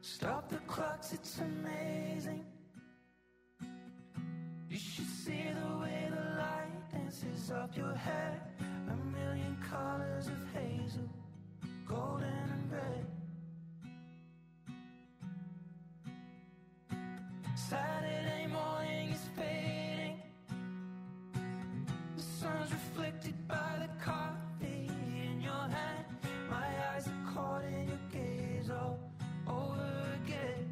Stop the clocks, it's amazing. You should see the way the light dances up your hair. A million colors of hazel, golden and red. Saturday morning is fading. The sun's reflected by the coffee in your hand. My eyes are caught in your gaze all over again.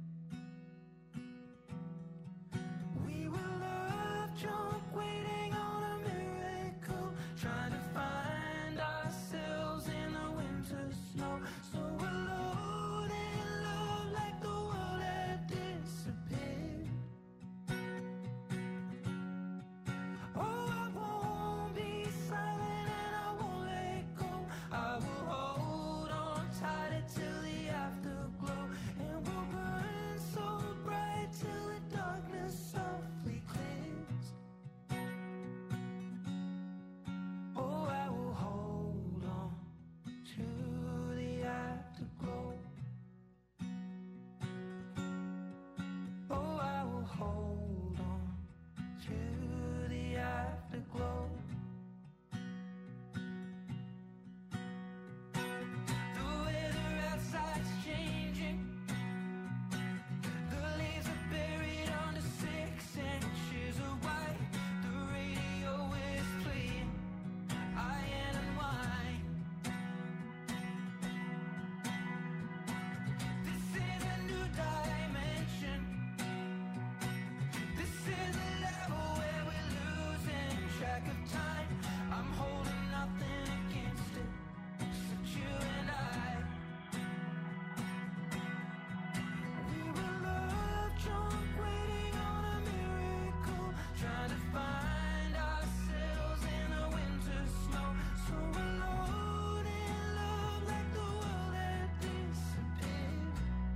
We were love drunk, waiting on a miracle, trying to find ourselves in the winter snow. So alone in love, like the world had disappeared. Oh, I won't be silent and I won't let go. I will hold on tighter till the afterglow, and we'll burn so bright till the darkness softly clears. Oh, I will hold on to the afterglow. Oh, I will hold on to the afterglow. The weather outside's changing. The leaves are buried under 6 inches of white. The radio is playing Iron and Wine. This is a new dimension. This is a level where we're losing track of time. I'm holding nothing against it, except you and I. We were love drunk, waiting on a miracle, trying to find ourselves in the winter snow. So alone in love, like the world had disappeared.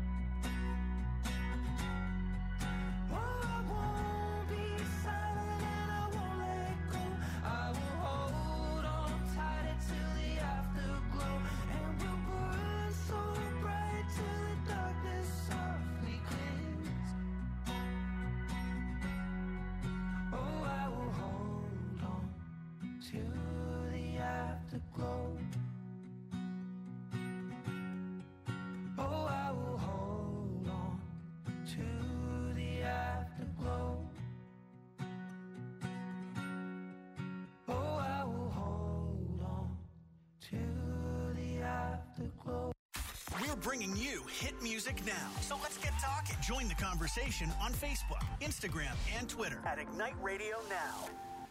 Oh, I won't be silent and I won't let go. I will hold on tighter till the afterglow, and we'll burn so bright till the darkness softly clears. Oh, I will hold on to the afterglow. Oh, I will hold on to the afterglow. Oh, I will hold on to the afterglow. We're bringing you hit music now. So let's get talking. Join the conversation on Facebook, Instagram, and Twitter at Ignite Radio Now.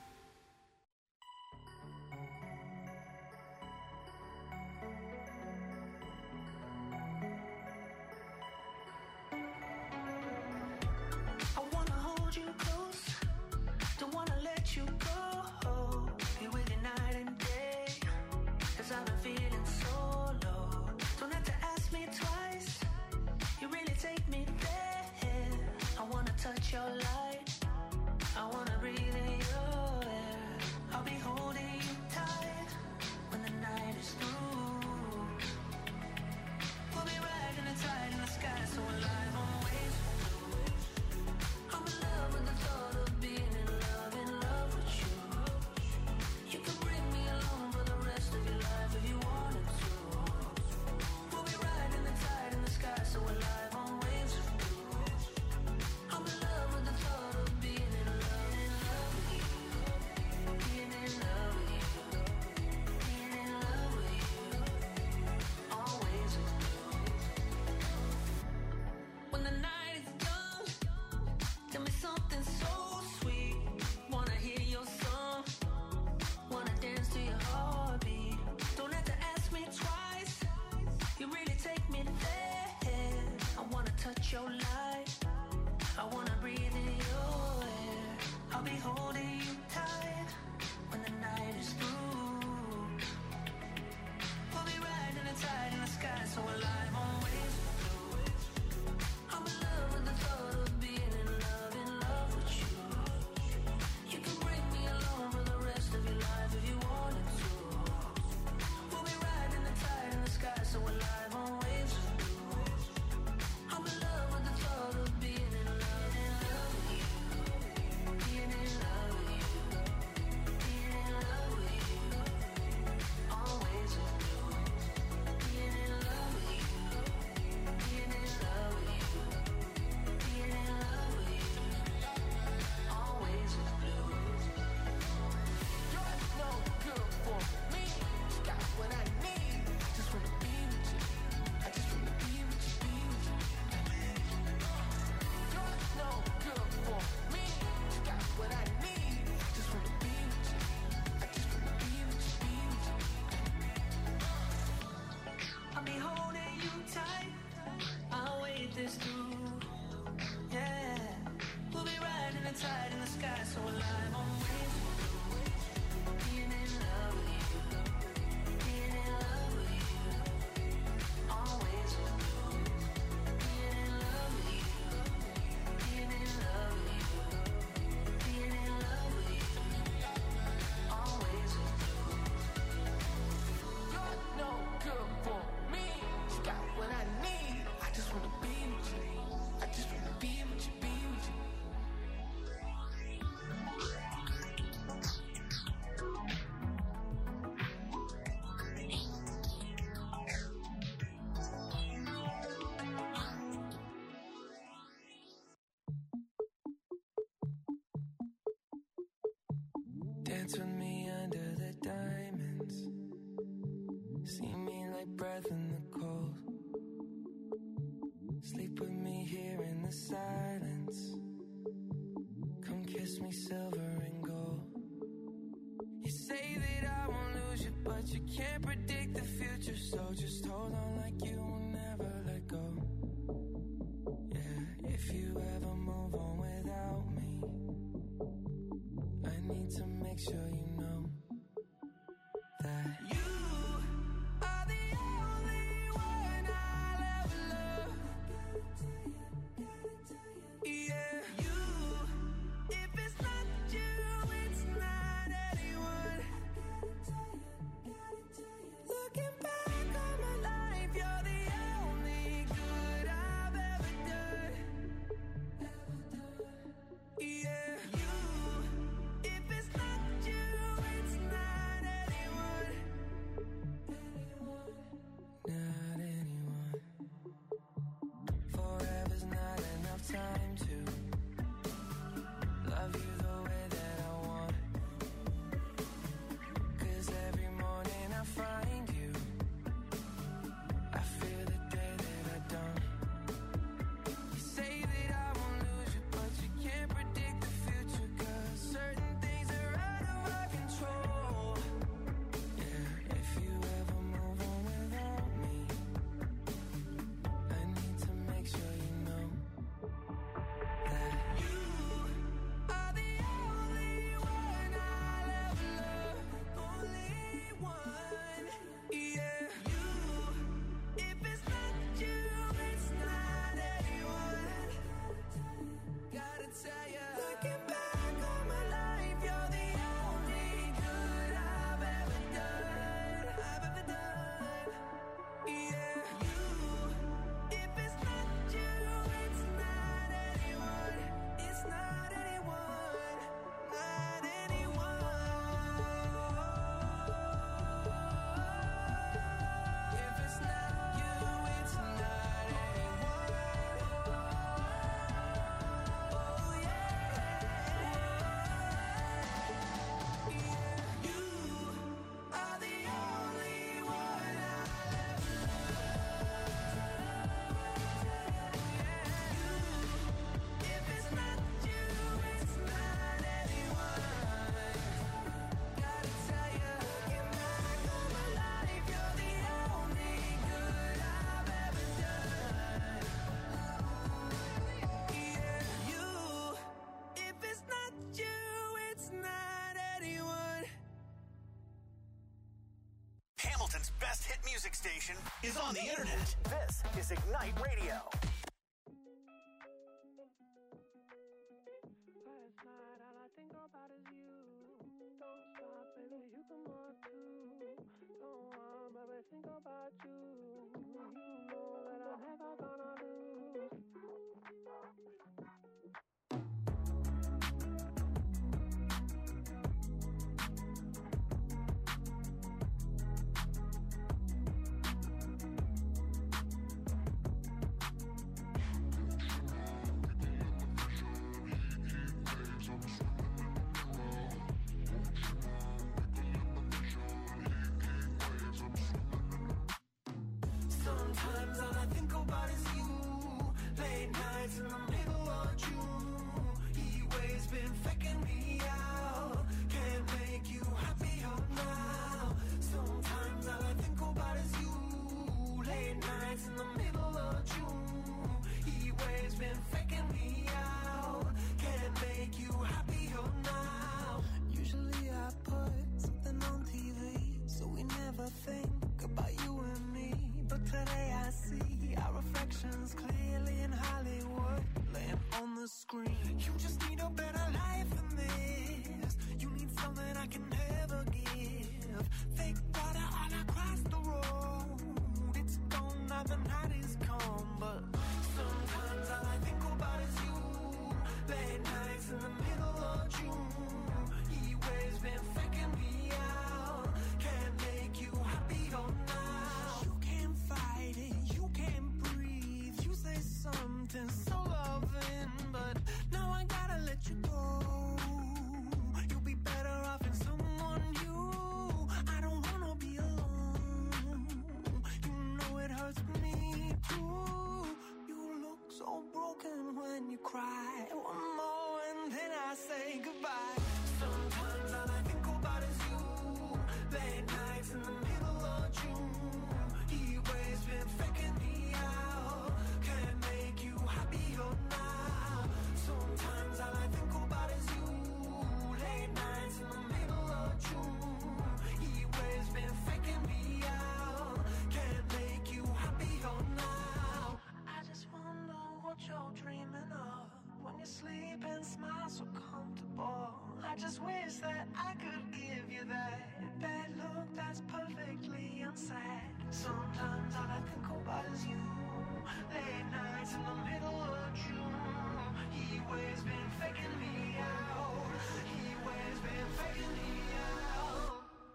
I wanna hold you close, don't wanna let you go. Be with you night and day, 'cause I've been feeling so low. Don't have to ask me twice, you really take me there. I wanna touch your light, I wanna breathe in your air. I'll be holding you tight when the night is through. We'll be riding the tide in the sky, so alive on waves. I'm in love with the thought of being in love with you. You can bring me along for the rest of your life if you want. Dance with me under the diamonds. See me like breath in the cold. Sleep with me here in the silence. Come kiss me silver and gold. You say that I won't lose you, but you can't predict the future. So just hold on like you will never let go. Yeah, if you ever move on without me, I need to make sure you know that you are the only one I'll ever love. Yeah, you, if it's not you, it's not anyone. Looking back on my life, you're the only good I've ever done. Yeah, you, if it's not you, it's not anyone. Not anyone. Forever's not enough time to love you the way that I want. 'Cause every morning I find you, I feel the day that I don't. You say that I won't lose you, but you can't predict the future. 'Cause certain things are out of our control. Yeah, if you ever move on without me, I need to make sure you know that you are the only one I'll ever love. Only one. Yeah, you, if it's not you, it's not anyone. Gotta tell ya, looking back on my life, you're the only good I've ever done. Yeah, you, if it's not you, it's not anyone. It's not anyone. Not anyone. If it's not you, it's not anyone. Oh yeah. You are the only one I'll ever love. If it's not you, it's not anyone. Gotta tell ya, looking back on my life, you're the only good I've ever done. Yeah, you, if it's not you, it's not anyone. Hamilton's best hit music station is on the internet. This is Ignite Radio. Last night all I think about is you. Don't stop, baby, you come on too. Don't want, baby, think about you. You know that I'm never gonna lose. wish that I could give you that look that's perfectly unsaid. Sometimes all I think about is you. Late nights in the middle of June. He waves been faking me out. He waves been faking me out.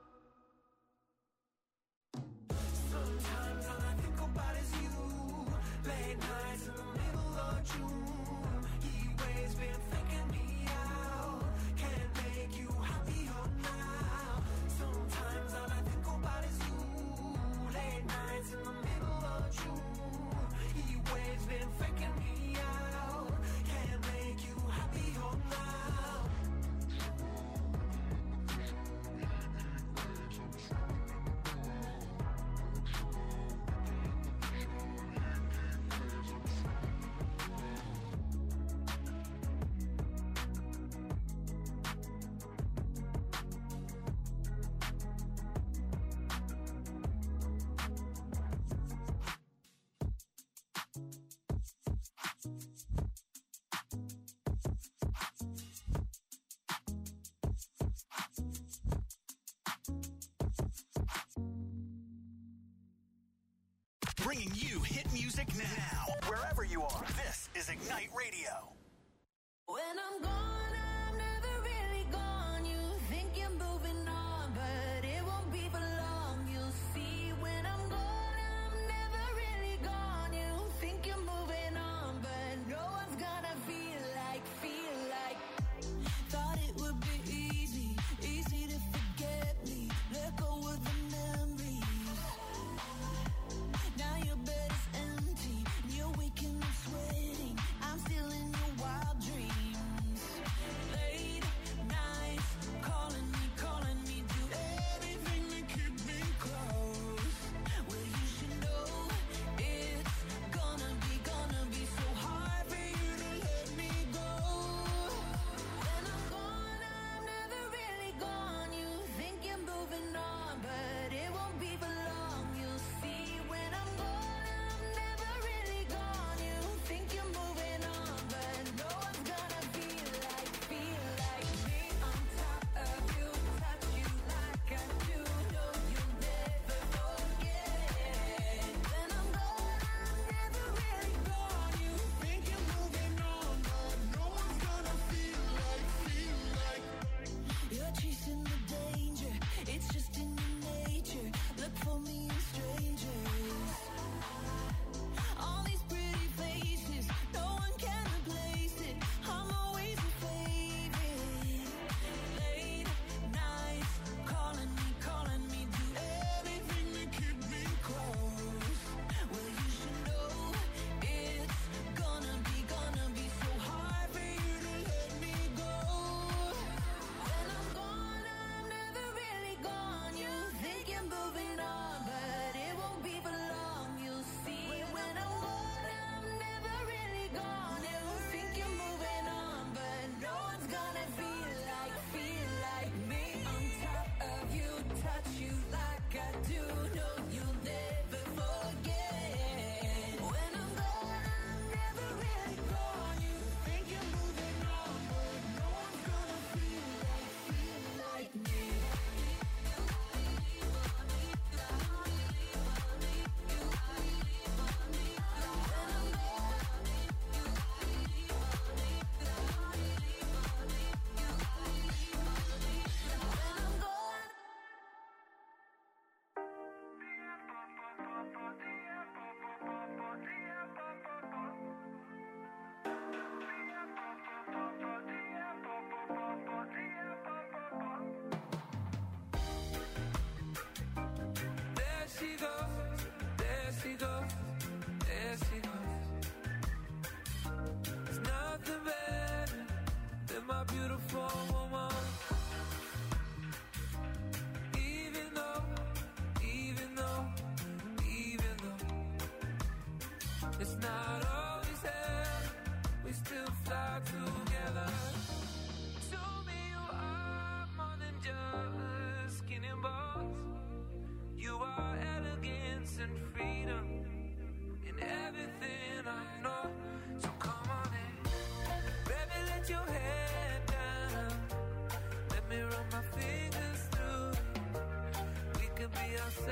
Sometimes all I think about is you. Late nights in the middle of June. He waves been faking me out. Can't make you happier now. Sometimes all I think about is you. Late nights in the middle of June. He waves been faking me out. Can't make you happier now. Bringing you hit music now, wherever you are. This is Ignite Radio. When I'm gone, I'm never really gone. You think you're moving on, but it won't be for long. You'll see when I'm gone, I'm never really gone. You think you're moving on, but no one's gonna feel like. Thought it would be easy to forget me. Let go of the memories. Now your bed is empty, and you're waking up sweating. I'm still in your wild dreams.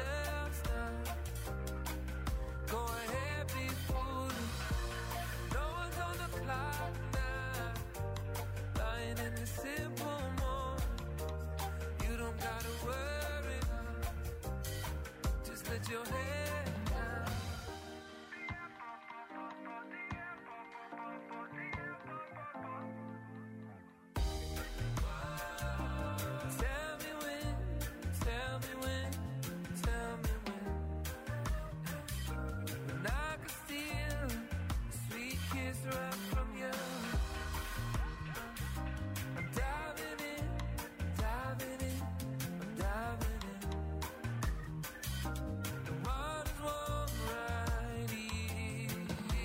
ourselves now. Go ahead, be foolish. No one's on the clock now. Lying in the simple moment. You don't gotta worry now. Just let your head down. Tell me when, tell me when, tell me when. When I could steal a sweet kiss right from you. I'm diving in, diving in, I'm diving in. The water's warm right here.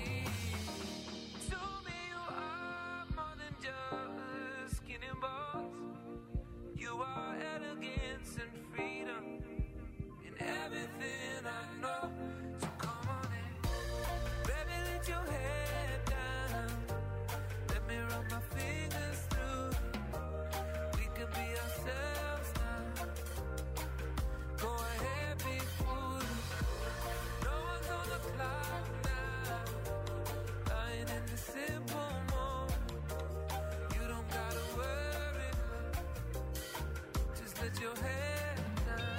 To me you are more than just skin and bones. You are elegance and freedom in everything I know. So come on in, baby, let your head down. Let me run my fingers through. We can be ourselves now. Go ahead, be foolish. No one's on the clock now. Lying in the simple moment. You don't gotta worry now. Just let your head down.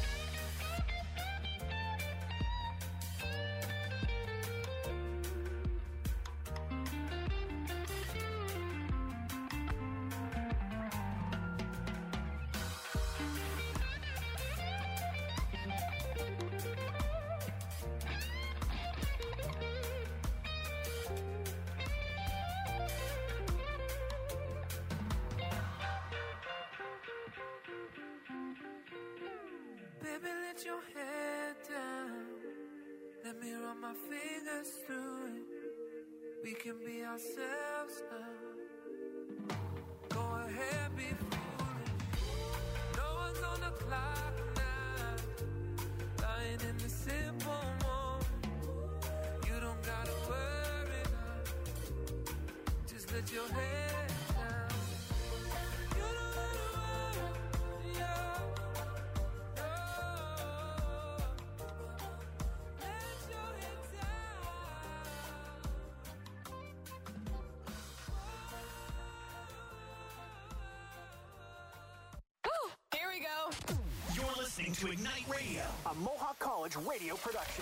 Baby, let your head down. Let me run my fingers through it. We can be ourselves now. Go ahead, be foolish. No one's on the clock now. Lying in the simple moment. You don't gotta worry now. Just let your head down. You don't gotta worry, yeah. Here we go. You're listening to Ignite Radio, a Mohawk College radio production.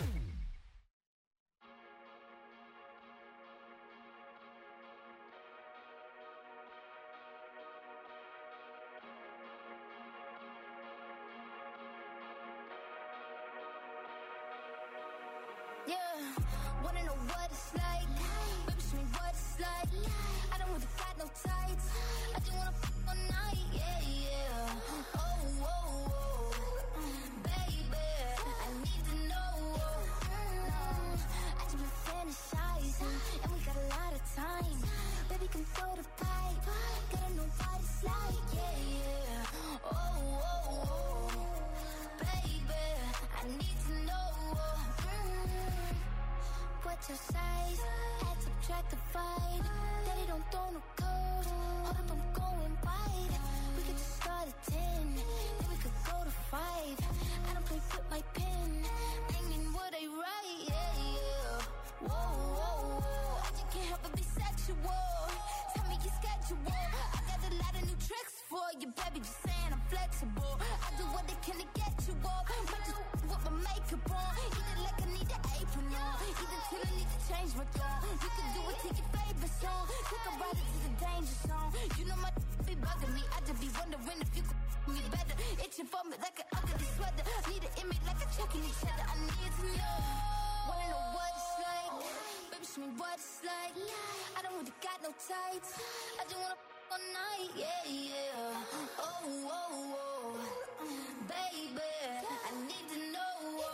Yeah, wanna know what it's like? Baby, show me what it's like. I don't really got no tights. I just wanna f all night, yeah, yeah. Oh, oh, oh, baby, I need to know. I just been fantasizing, and we got a lot of time. Baby, come throw the pipe. Gotta know what it's like, yeah, yeah. Oh, oh, oh, baby, I need to know. What's your size? Add, subtract, divide. Daddy don't throw no code. Hold up, I'm going wide. We could just start at 10, then we could go to 5. I don't play with my pen. Banging what I write, yeah, yeah. Whoa, whoa, whoa. I just can't help but be sexual. Tell me your schedule. I got a lot of new tricks for you, baby. Just saying I'm flexible. I do what I can to get you off. Might just with my makeup on. Eat it like I need an apron on. Either till I need to change my tone. You can do it to your favorite song. Take a ride into the danger zone. You know my be bugging me. I just be wondering if you could me better. Itching for me like an ugly sweater. Need an image like a checking each other. I need to know. Wanna know what it's like? Baby, show me what it's like. I don't really got no tights. I just wanna all night, yeah, yeah. Oh, oh, oh, baby, I need to know.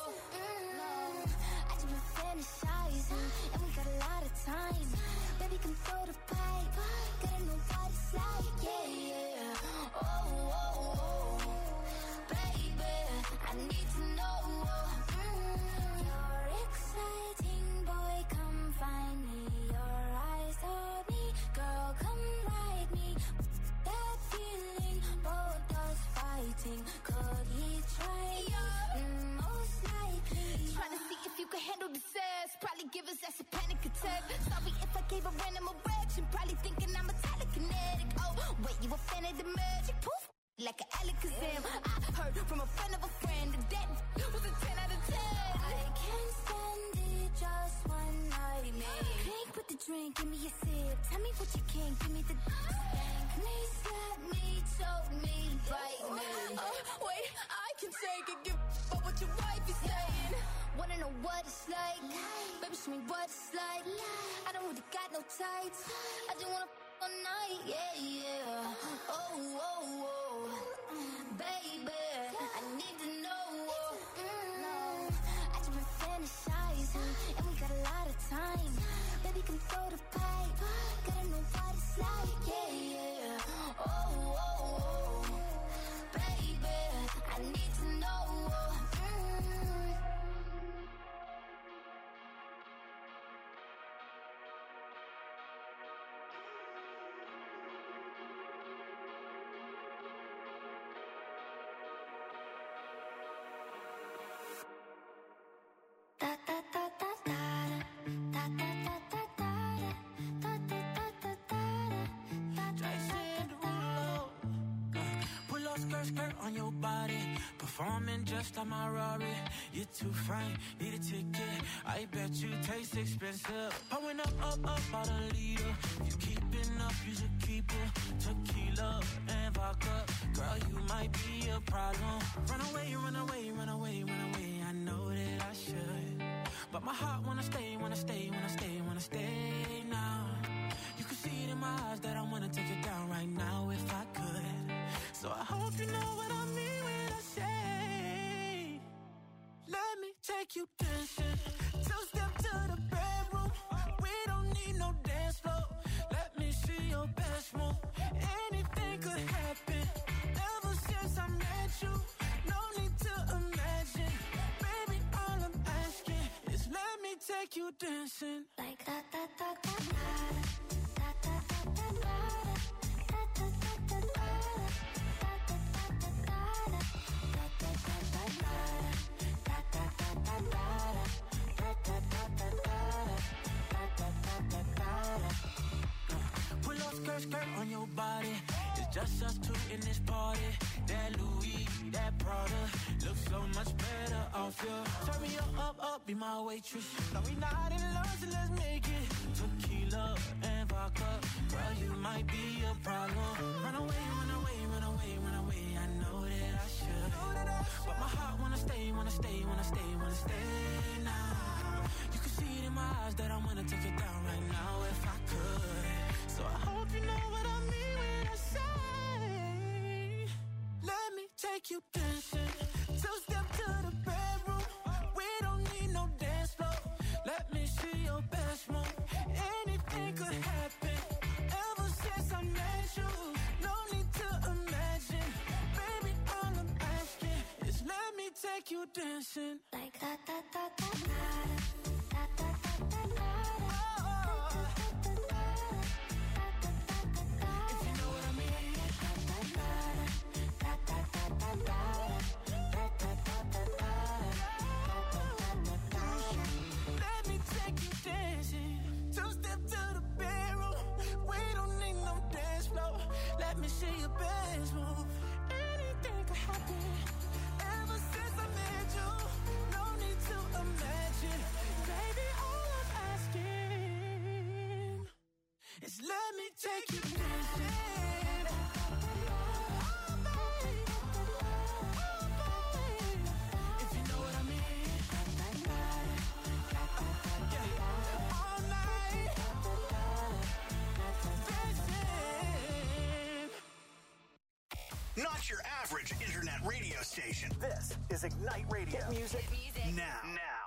I just been fantasizing, and we got a lot of time. Baby, come throw the pipe. Gotta know what it's like, yeah, yeah. Oh, oh, oh, baby, I need to know. You're exciting, boy, come find me. Your eyes on me, girl, come ride me. That feeling, both us fighting. Could he try? Oh, Probably thinking I'm a telekinetic. Oh, wait, you a fan of the magic? Poof, like an Alakazam. I heard from a friend of a friend that was a 10 out of 10. I can't stand it, just one night, man. Drink with the drink, give me a sip. Tell me what you can, give me the spank me, slap me, choke me, bite me. Wait, I can take it, give up what your wife is saying. Wanna know what it's like? Baby, show me what it's like. I don't really got no tights. I just wanna all night, yeah, yeah. Oh, oh, oh, baby, I need to know. I just been fantasizing, and we got a lot of time. Baby, come throw the pipe. Gotta know what it's like, yeah, yeah. Oh, oh, oh, baby, I need to know. Skirt on your body, performing just like my Rari. You're too fine, need a ticket. I bet you taste expensive. Pouring up, about a liter. If you keeping up, you should keep it. Tequila and vodka, girl, you might be a problem. Run away, run away, run away, run away. I know that I should, but my heart wanna stay, wanna stay, wanna stay, wanna stay now. You can see it in my eyes that I wanna take it down right now if I could. So I hope you know what I mean when I say, let me take you dancing. Two-step to the bedroom. We don't need no dance floor. Let me see your best move. Anything could happen. Ever since I met you, no need to imagine. Baby, all I'm asking is let me take you dancing. Like da da da da da da da da da da. Pull up skirt on your body. It's just us two in this party. That Louis, that Prada looks so much better off you. Turn me up, be my waitress. No, we not in love, so let's make it. Tequila and vodka, girl, you might be a problem. Run away, run away, run away, run away. I know that I should, but my heart wanna stay, wanna stay, wanna stay, wanna stay now. You can see it in my eyes that I wanna take it down right now if I could. So I hope you know what I mean when I say, let me take you dancing. Two-step to the bedroom. We don't need no dance floor. Let me see your best move. Anything could happen. Ever since I met you, no need to imagine. Baby, all I'm asking is let me take you dancing. Like da da da da da da da da da. If you know what I mean. Let me take you dancing. Two-step to the bedroom. We don't need no dance floor. Let me see your best move. Anything could happen. Ever since I met you, no need to imagine. Baby, all I'm asking is let me take you dancing. If you know what I mean. Yeah. All night dancing. Not your average internet radio station. This is Ignite Radio. Hit music now.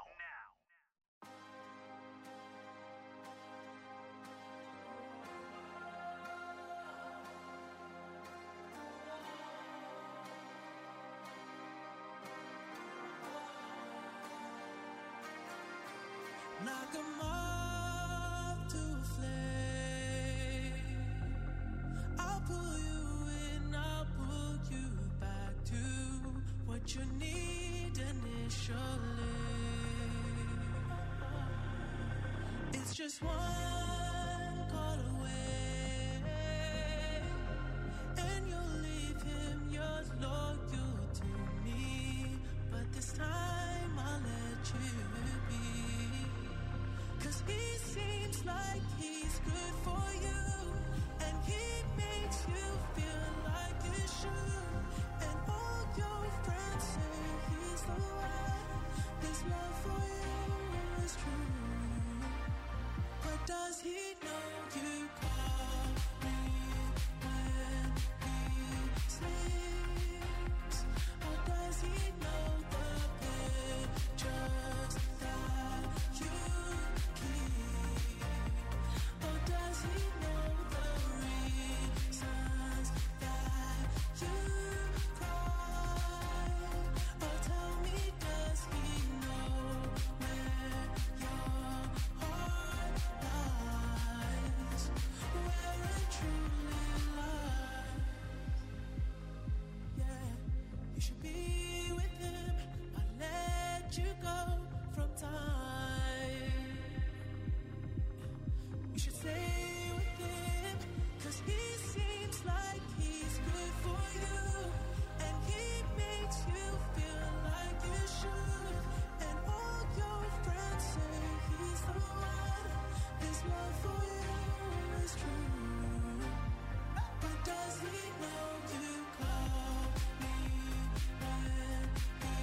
Knock 'em off to a flame. I'll pull you in, I'll pull you back to what you need initially. It's just one call away. you be. 'Cause he seems like he's good for you, and he makes you feel like you should. And all your friends say he's the one. His love for you is true. But does he know you call me when he sleeps? Or does he know the pictures that you keep? Or does he know the reasons that you cry? Or tell me, does he know where your heart lies? Where it truly lies? Yeah, you should be with him. I'll let you go from time. You should stay with him, 'cause he seems like he's good for you, and he makes you feel like you should. And all your friends say he's the one. His love for you is true. But does he know you call me when he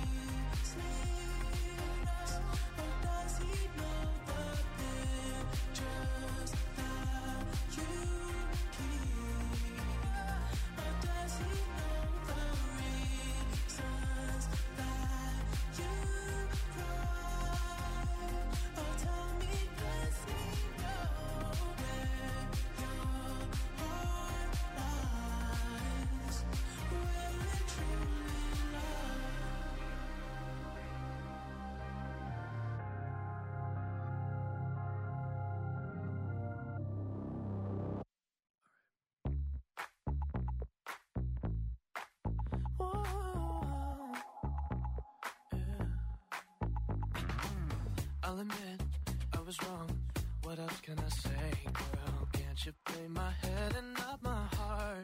sleeps? Or does he know the pictures that you keep? Or does he know the reasons that you cry? Or tell me, does he know where your heart lies? Where it truly lies? Whoa, yeah. I'll admit I was wrong. What else can I say, girl? Can't you play my head and not my heart?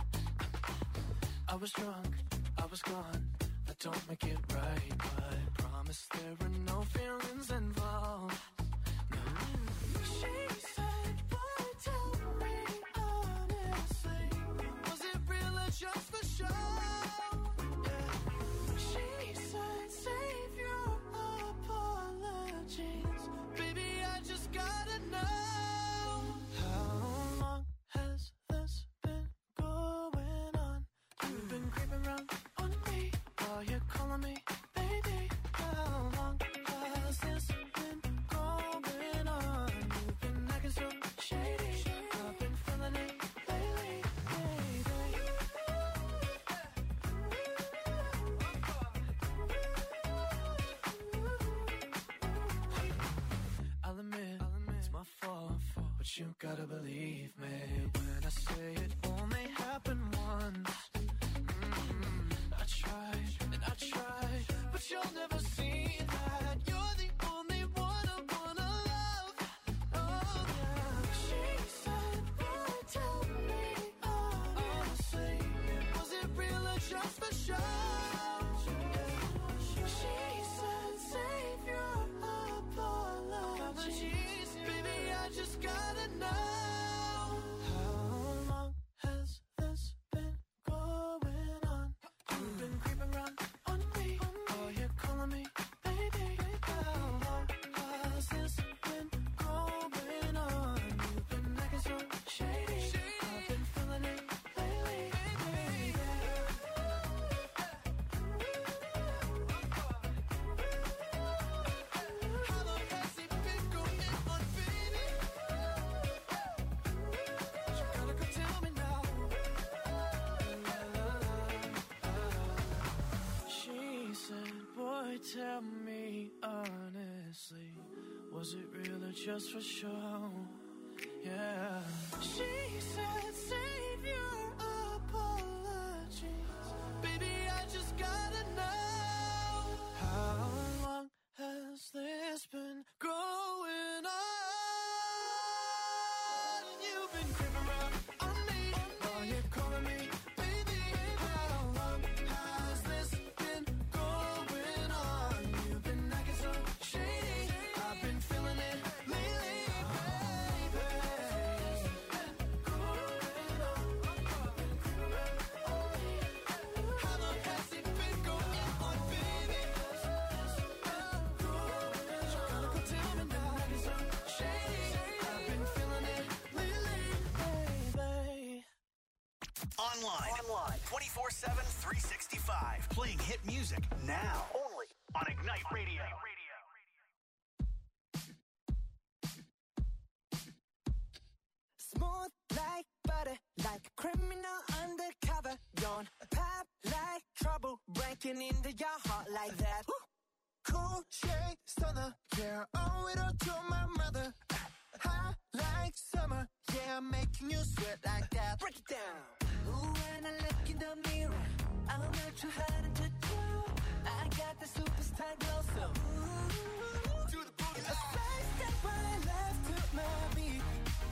I was drunk, I was gone. That don't make it right, but promise there were no feelings involved. No. She said, boy, tell me honestly, was it real or just for show? Yeah. She said, save your apologies, baby, I just gotta know. How long has this been going on? You've been creeping around on me while you're calling me baby. How long has this been going on? You've been acting so shady. I've been feeling it lately, baby. I'll admit it's my fault, but you gotta believe me when I say it only happened once. I tried and I tried, but you'll never see that. You're the only one I wanna love. Oh yeah. She said, boy, tell me honestly, was it real or just for show? She said, save your apologies, baby, I just gotta know. How long has this been going on? You've been creeping around on me while you're calling me baby. How long has this been going on? You've been acting so shady. I've been feeling it lately, baby. How long has it been going on, baby? You gotta go tell me now. She said, boy, tell me honestly, was it real or just for show? Yeah. She said, save your apologies, baby, I just gotta know. How long has this been going on? You've been creeping around on me while you're calling me baby. How long has this been going on? You've been acting so Online. 24/7, 365. Playing hit music now. Only on Ignite Radio. Smooth like butter, like a criminal undercover. Don't pop like trouble, breaking into your heart like that. Cool shade stunner, yeah, owe it all to my mother. Hot like summer, yeah, I'm making you sweat like that. Break it down. Ooh, when I look in the mirror, I'm not too hard to do. I got the superstar glow, so ooh, do the boogie. A side step right left to my beat.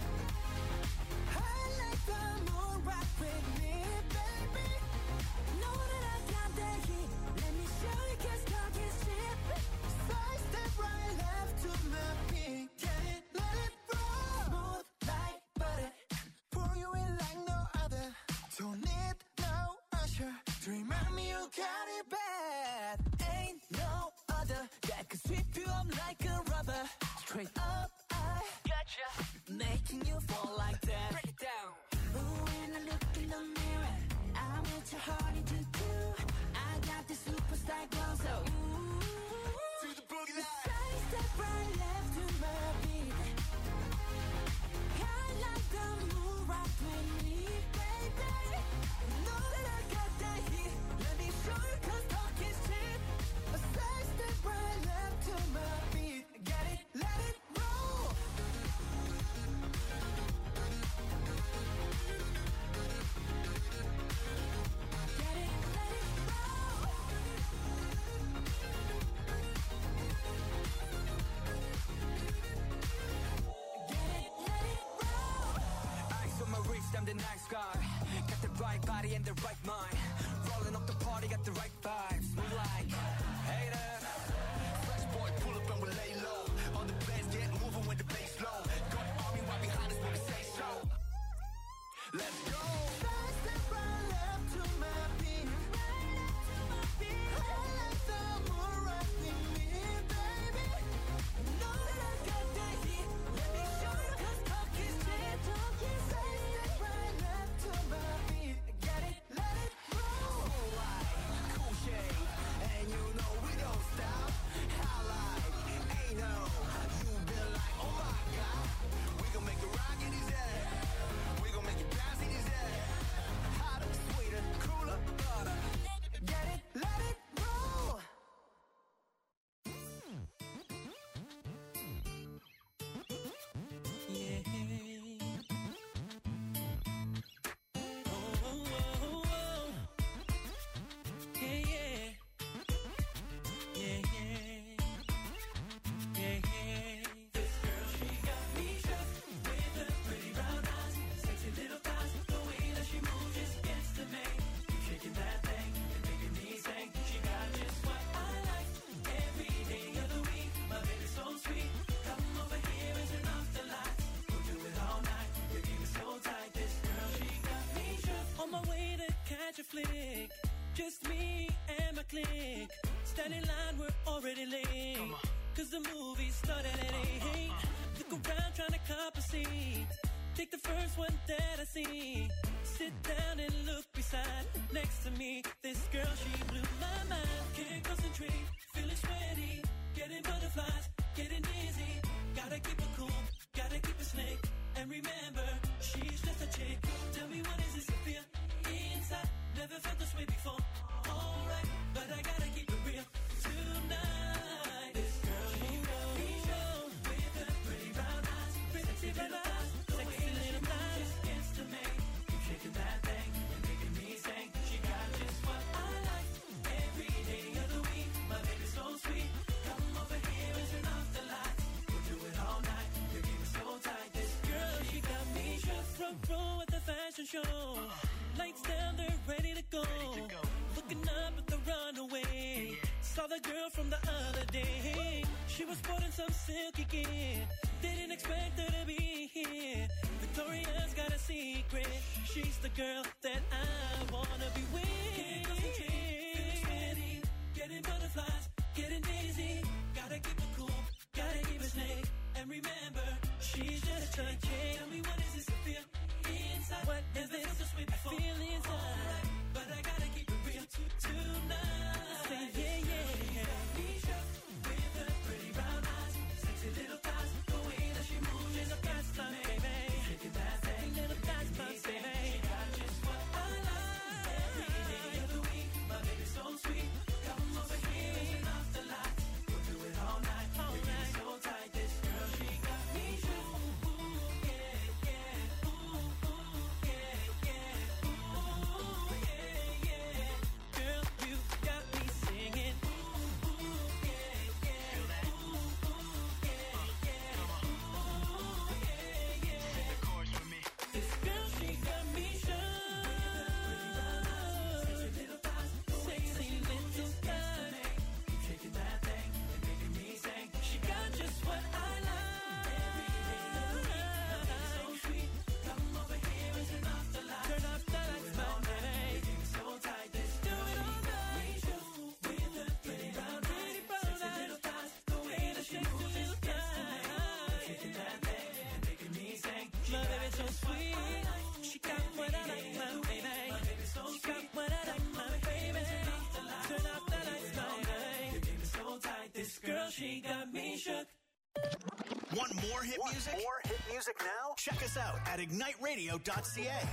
I like the moon rock with me, baby. Know that I got that heat. Let me show you, 'cause talk is cheap. Side step right left to my beat. Get it, let it roll. Smooth like butter, pour you in like no other. Don't need no usher to remind me you got it bad. Ain't no other that can sweep you up like a rubber. Straight up, I gotcha, making you fall like that. Break it down. Ooh, when I look in the mirror, I'm what your heart to do. I got the superstar glow, so ooh, to the boogie line. Side step right left to my beat. I like the moon rock with me, baby. Know that I got that heat. Let me show you, 'cause talk is cheap. A side step right left to my beat. Get it, let it roll. Get it, let it roll. Get it, let it roll. Ice on my wrist, I'm the nice guy. Got the right body and the right mind. Rolling up the party, got the right vibes. Move like haters. Fresh boy, pull up and we lay low. All the players get moving when the bass low. Got the army right behind us when we say so. Let's go. Side step right left to my beat. I like the moon rock with me, baby. Know that I got that heat. Let me show you, 'cause talk is cheap. Side step right left to my beat. Get it, let it roll. Cool shade, and you know we don't stop. Highlight, ain't no. You been like, oh my God. We gon' make it rock in his head. We gon' make it bounce in his head. Hotter, sweeter, cooler, butter. Get it, let it roll. On my way to catch a flick, just me and my clique. Standing in line, we're already late. 'Cause the movie started at 8. Look around trying to cop a seat. Take the first one that I see. Sit down and look beside. Next to me, this girl, she blew my mind. Can't concentrate, feeling sweaty. Getting butterflies, getting dizzy. Gotta keep it cool, gotta keep it slick. And remember, she's just a chick. Tell me, what is this I feel inside? Never felt this way before. Alright, but I gotta keep it real tonight. This girl, she got me show with her pretty brown eyes, pretty brown eyes, sexy little thighs. It's to me, keep shaking that thing and making me sing. She got just what I like every day of the week. My baby's so sweet. Come over here and turn off the lights. We'll do it all night. Your game is so tight. This girl, she got me shook. Front row at the fashion show. Lights down, they're ready to go. Looking up at the runaway. Saw the girl from the other day. She was sporting some silky gear. Didn't expect her to be here. Victoria's got a secret. She's the girl that I wanna be with. Can't concentrate, feeling steady. Getting butterflies, getting dizzy. Gotta keep it cool, gotta keep it slick. And remember, she's just a chick. Tell me, what is this I feel inside? What is this? I feel inside. she got me shook. Want more hit music? More hit music now? Check us out at igniteradio.ca.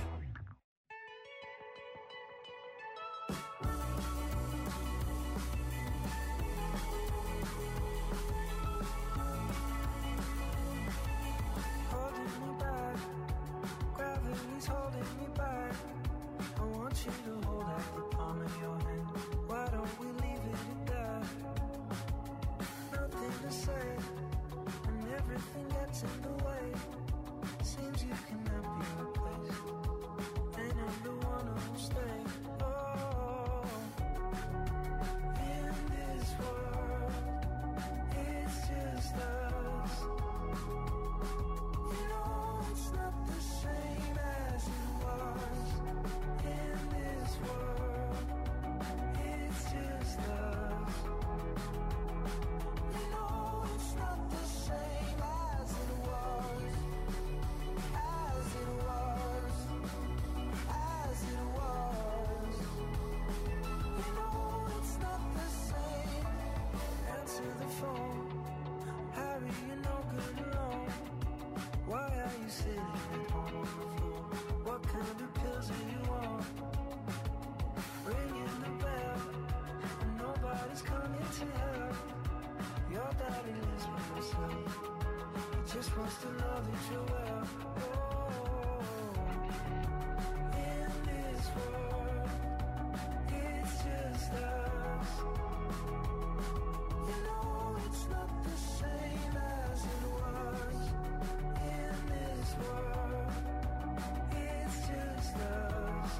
Holding me back, gravity's holding me back. I want you to hold out the palm of your hand. Why don't we leave it at that? Nothing to say, and everything gets in the way. Seems you cannot be replaced, and I'm the one who'll stay. Oh, in this world, it's just us. You know it's not the same as it was. In this world, it's just us. You know it's not the same as it was. As it was. As it was. You know it's not the same. Answer the phone. Harry, you're no good alone. Why are you sitting at home on the floor? What kind of pills are you on? Ringing the bell, and nobody's coming to help. Your daddy lives by himself. He just wants to know that you're well. Oh, in this world, it's just us. You know it's not the same as it was. In this world, it's just us.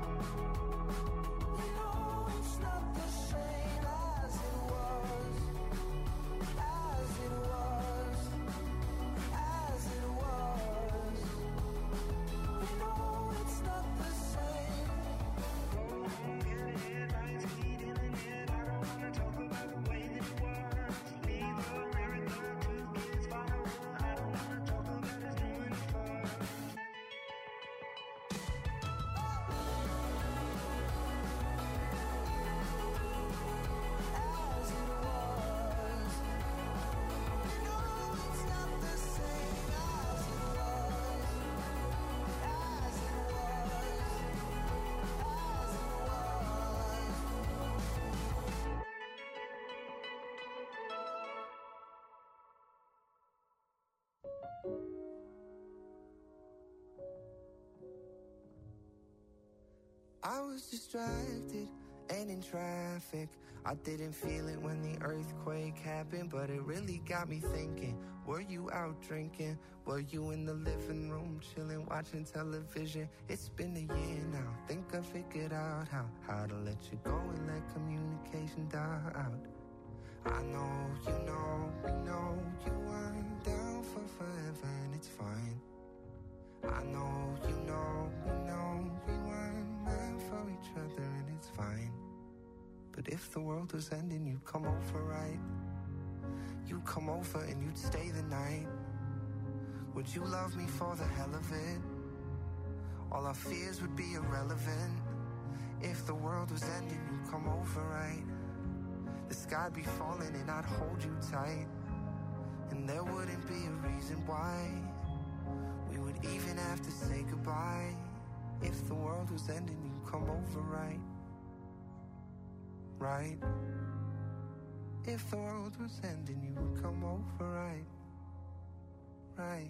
You know it's not the same as it was. As it was. As it was. You know it's not the same. Headlights heating in the head. I don't wanna talk about the way that it was. Leave America, 2 kids follow her. I don't wanna talk about us doing it first. As it was. You know it's not the same as it was. As it was. As it was. I was distracted and in traffic. I didn't feel it when the earthquake happened, but it really got me thinking. Were you out drinking? Were you in the living room chilling, watching television? It's been a year now. Think I figured out how to let you go and let communication die out. I know, you know, we know you weren't down for forever, and it's fine. I know, you know, we know we weren't meant for each other, and it's fine. But if the world was ending, you'd come over, right? You'd come over and you'd stay the night. Would you love me for the hell of it? All our fears would be irrelevant. If the world was ending, you'd come over, right? The sky'd be falling and I'd hold you tight. And there wouldn't be a reason why we would even have to say goodbye. If the world was ending, you'd come over, right? Right? If the world was ending, you would come over, right? Right?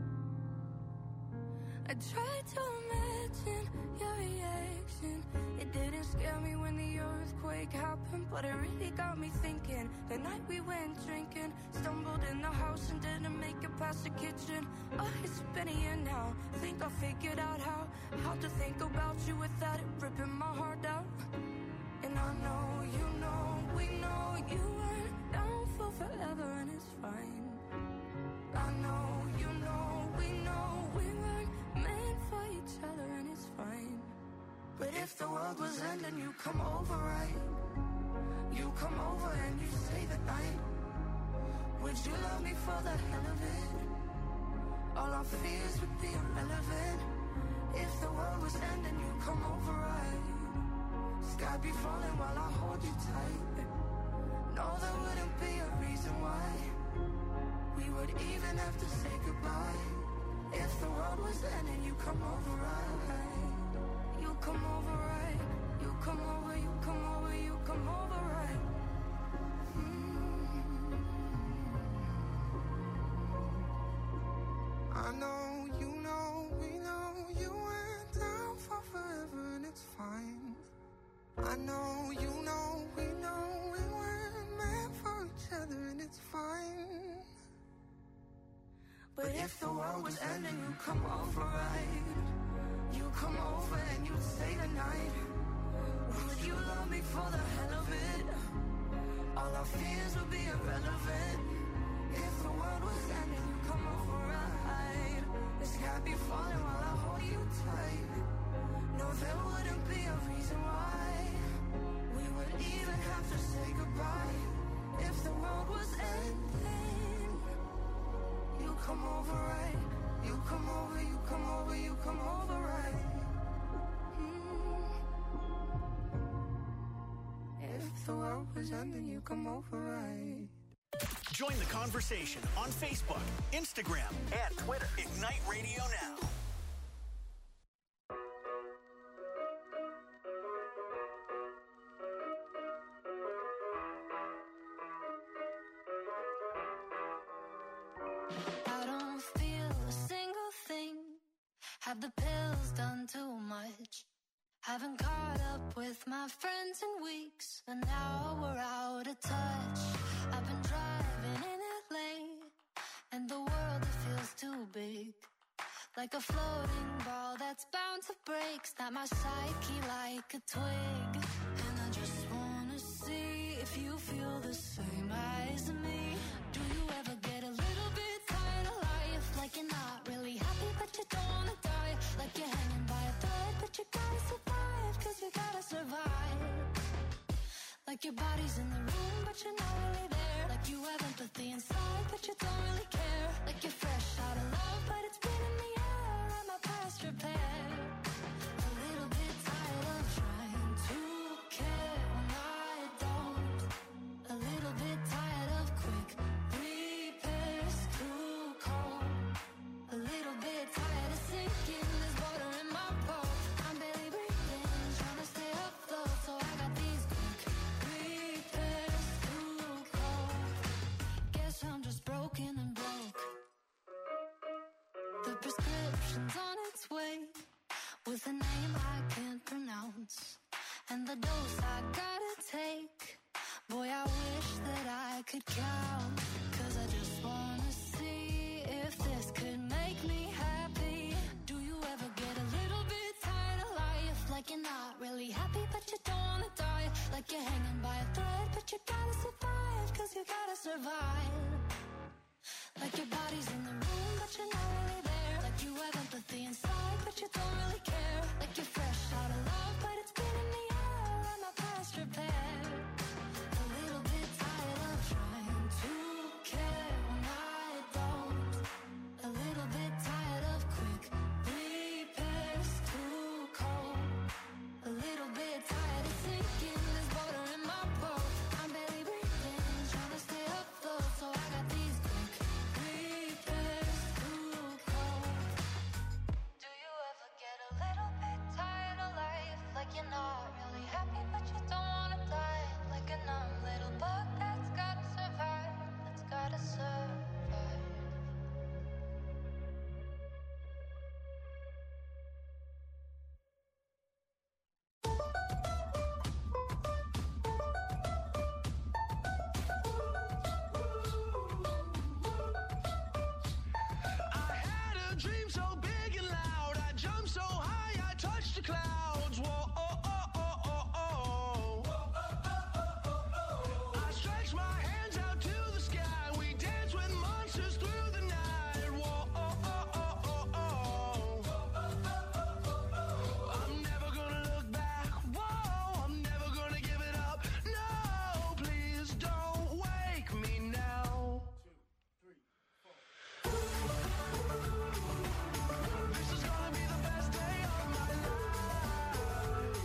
I tried to imagine your reaction. It didn't scare me when the earthquake happened, but it really got me thinking. The night we went drinking, stumbled in the house and didn't make it past the kitchen. Oh, it's been a year now. Think I figured out how to think about you without it ripping my heart out. And I know, you know, we know you weren't down for forever, and it's fine. I know, you know, we know we weren't meant for each other, and it's fine. But if the world was ending, you come over, right? You come over and you stay the night. Would you love me for the hell of it? All our fears would be irrelevant. If the world was ending, you come over, right? Sky be falling while I hold you tight. No, there wouldn't be a reason why we would even have to say goodbye. If the world was ending, you come over right. You come over right. You come over, you come over, you come over right. I know, you know, we know you went down for forever and it's fine. I know, you know, we know we weren't meant for each other and it's fine. But if the world was ending, you come over right. You come over and you'd stay the night. Would you love me for the hell of it? All our fears would be irrelevant. If the world was ending, you come over right. The sky be falling while I hold you tight. No, there wouldn't be a reason why we would even have to say goodbye. If the world was ending, you come over right. You come over, you come over, you come over right. If the world was ending, you come over right. Join the conversation on Facebook, Instagram, and Twitter. Ignite Radio Now. I don't feel a single thing. Have the pills done too much? Haven't caught up with my friends in weeks, and now we're out of touch. I've been driving in LA, and the world, it feels too big. Like a floating ball that's bound to break. Snap my psyche like a twig. And I just wanna see if you feel the same as me. Do you ever get a little bit tired of life? Like you're not really happy but you don't wanna die. Like you're hanging by a thread but you gotta survive. Cause you gotta survive. Like your body's in the room but you're not really there. Like you have empathy inside but you don't really care. Like you're fresh out of love but it's been in the air. Am I past repair? A little bit tired of trying to care when I don't. A little bit tired of quick repairs too cold. A little bit tired of sinking. There's water in my boat. I'm barely breathing, trying to stay afloat. So I got these quick repairs too cold. Guess I'm just broken and broke. The prescription's on its way, with a name I can't pronounce, and the dose I gotta take. Boy, I wish that I could count. Cause I just wanna see if this could make me happy. Do you ever get a little bit tired of life? Like you're not really happy but you don't wanna die. Like you're hanging by a thread but you gotta survive. Cause you gotta survive. Like your body's in the room but you're not really there. Like you have empathy inside but you don't really care. Like you're fresh out of love but it's been in the air. Am I past repair? A little bit tired of trying to care when I don't. A little bit tired of quick repairs too cold. A little bit tired of sinking. There's water in my boat. I'm barely breathing, trying to stay afloat. So I got these quick repairs too cold. Do you ever get a little bit tired of life? Like you're not really happy but you don't wanna die. Like a numb little bug that's gotta survive. That's gotta survive. I had a dream so big and loud. I jumped so high, I touched the clouds. Whoa, oh, oh, oh, oh, oh. I stretched my hands out to the sky. We danced with monsters through the night. Whoa, oh, oh, oh, oh, oh. I'm never gonna look back. Whoa, I'm never gonna give it up. No, please don't wake me now. This is gonna be the best day of my life.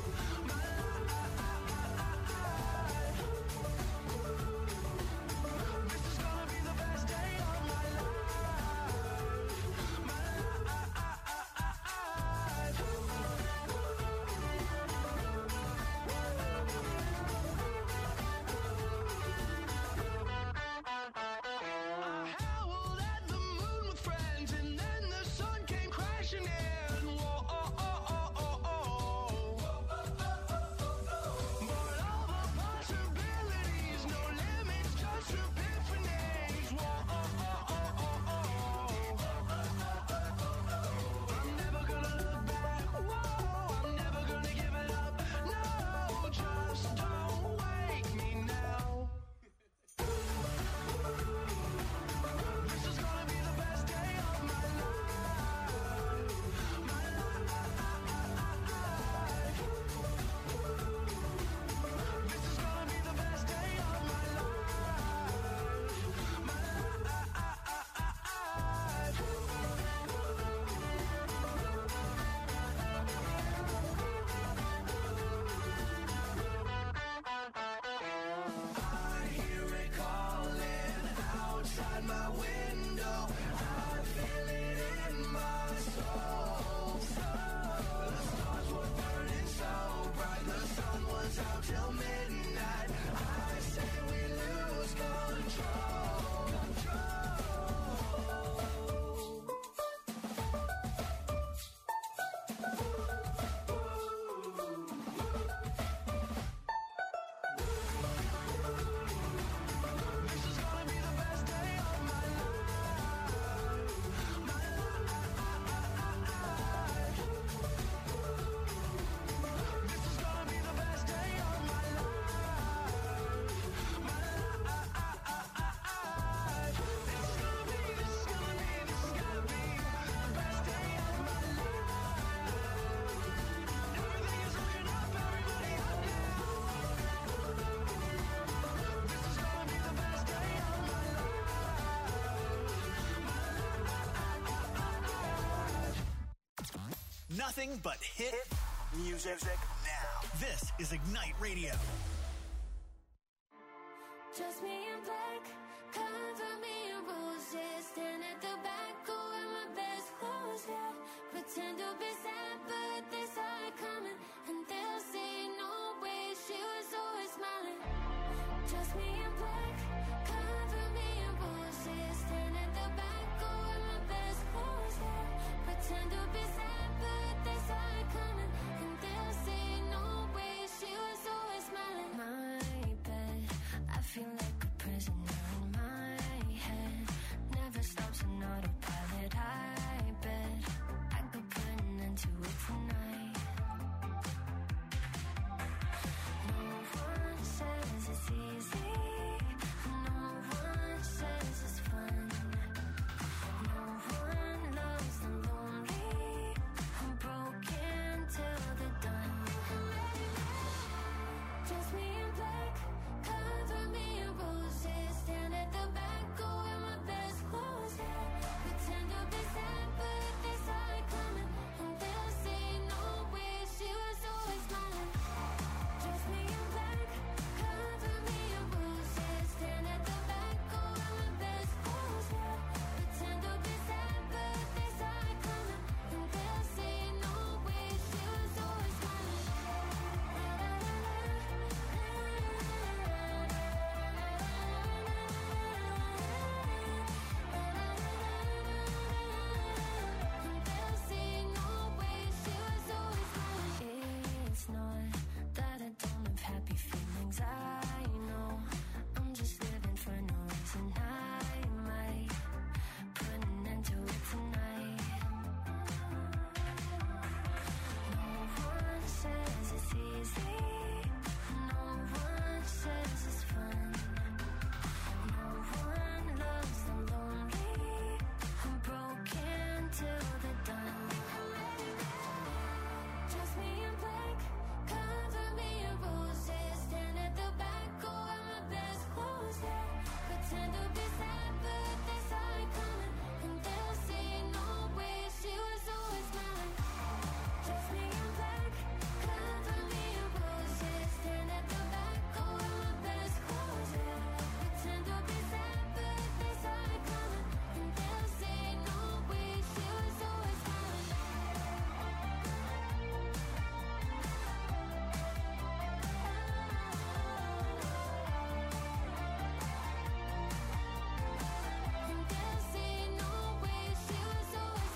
Nothing but hit music now. This is Ignite Radio. Just me in black, cover me in roses. Stand at the back, go in my best clothes, yeah. Pretend to be sad, but they saw it coming. And they'll say, no way, she was always smiling. Just me in black, cover me in roses. Stand at the back, go in my best clothes, yeah. Pretend to be sad, but they saw it coming. And they'll say, no way, she was always smiling. My bed, I feel like a prisoner in my head. Never stops an autopilot. I bet I could put an end to it tonight. No one says it's easy. No one says it's fun. No one loves the lonely. I'm broken till they're done. Just me in black, cover me in roses. Stand at the back, go in my best clothes, yeah. Pretend to be sad, but they saw it coming. And they'll say, no way, she was always smiling. Just me in black, cover me in roses. Stand at the back, go in my best clothes, yeah. Pretend to be sad, but they saw it coming. And they'll say, no way, she was always smiling. It's not that I don't have happy feelings. I know I'm just living for no reason. I might put an end to it tonight. No one says it's easy. No one says it's fun. No one loves the lonely. I'm broken till they're done. Just me in black, cover me in roses. Stand at the back, go in my best clothes, yeah. Pretend to be sad, but they saw it coming. And they'll say, no way, she was always smiling. Just me in black, cover me in roses. Stand at the back, go in my best clothes, yeah. Pretend to be sad, but they saw it coming. And they'll say, no way, she was always smiling. And they'll say, no way, she was always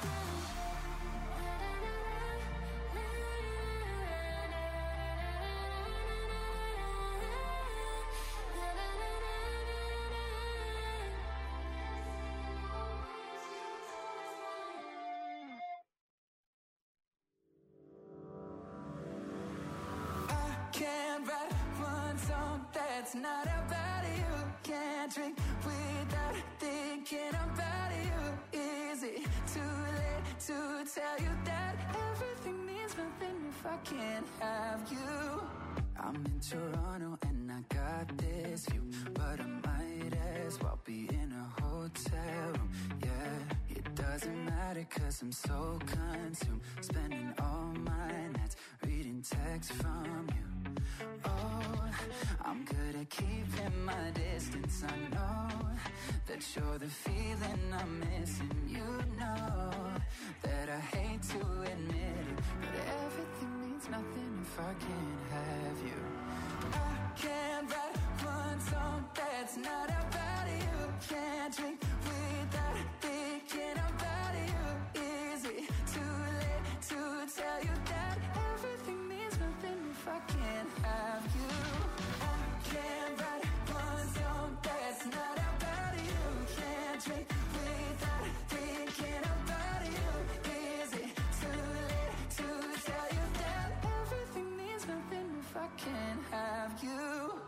I can't write one song that's not about you. Can't drink without thinking about you. Is it too late to tell you that everything means nothing if I can't have you? I'm in Toronto and I got this view, but I might as well be in a hotel room. Yeah, it doesn't matter 'cause I'm so consumed, spending all my nights reading texts from you. Oh, I'm good at keeping my distance. I know that you're the feeling I'm missing. You know that I hate to admit it, but everything means nothing if I can't have you. I can't write one song that's not about you. Can't drink without thinking about you. Is it too late to tell you that everything means nothing if I can't have you? I can't write one song that's not about you. Can't drink without thinking about you. Is it too late to tell you that everything means nothing if I can't have you?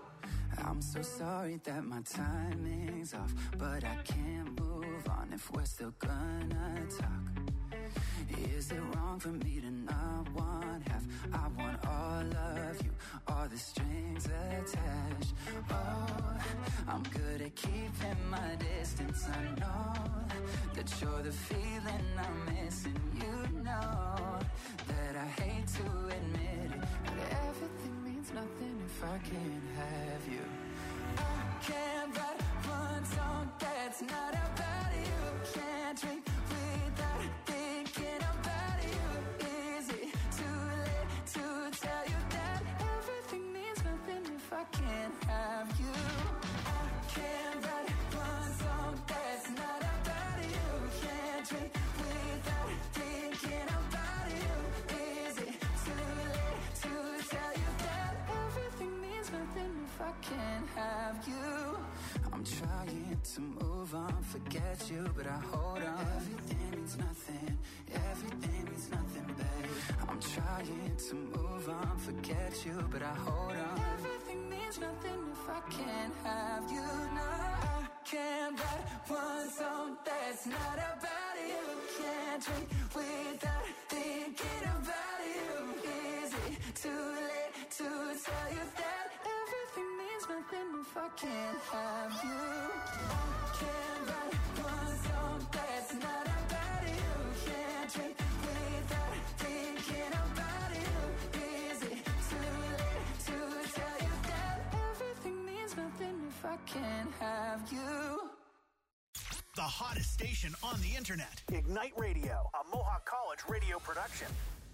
I'm so sorry that my timing's off, but I can't move on if we're still gonna talk. Is it wrong for me to not want half? I want all of you, all the strings attached. Oh, I'm good at keeping my distance. I know that you're the feeling I'm missing. You know if I can't have you. I can't write one song that's not about you. Can't drink without thinking about you. Is it too late to tell you that everything means nothing if I can't have you? I can't write one song that's not about you. Can't drink without thinking about you. Is it too late to tell you that everything means nothing if I can't have you? I'm trying to move on, forget you, but I hold on. Everything means nothing, everything means nothing, babe. I'm trying to move on, forget you, but I hold on. Everything means nothing if I can't have you. No, I can't write one song that's not about you. Can't drink without thinking about you. Is it too late to tell you that everything means nothing if I can't have you? I can't write one song that's not about you. Can't drink without thinking about you. Is it too late to tell you that everything means nothing if I can't have you? The hottest station on the internet. Ignite Radio, a Mohawk College radio production.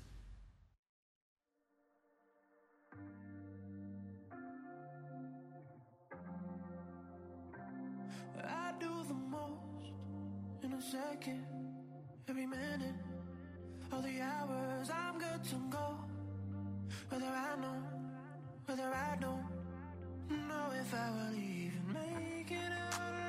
I do the most in a second, every minute, all the hours I'm good to go. Whether I don't know if I will even make it out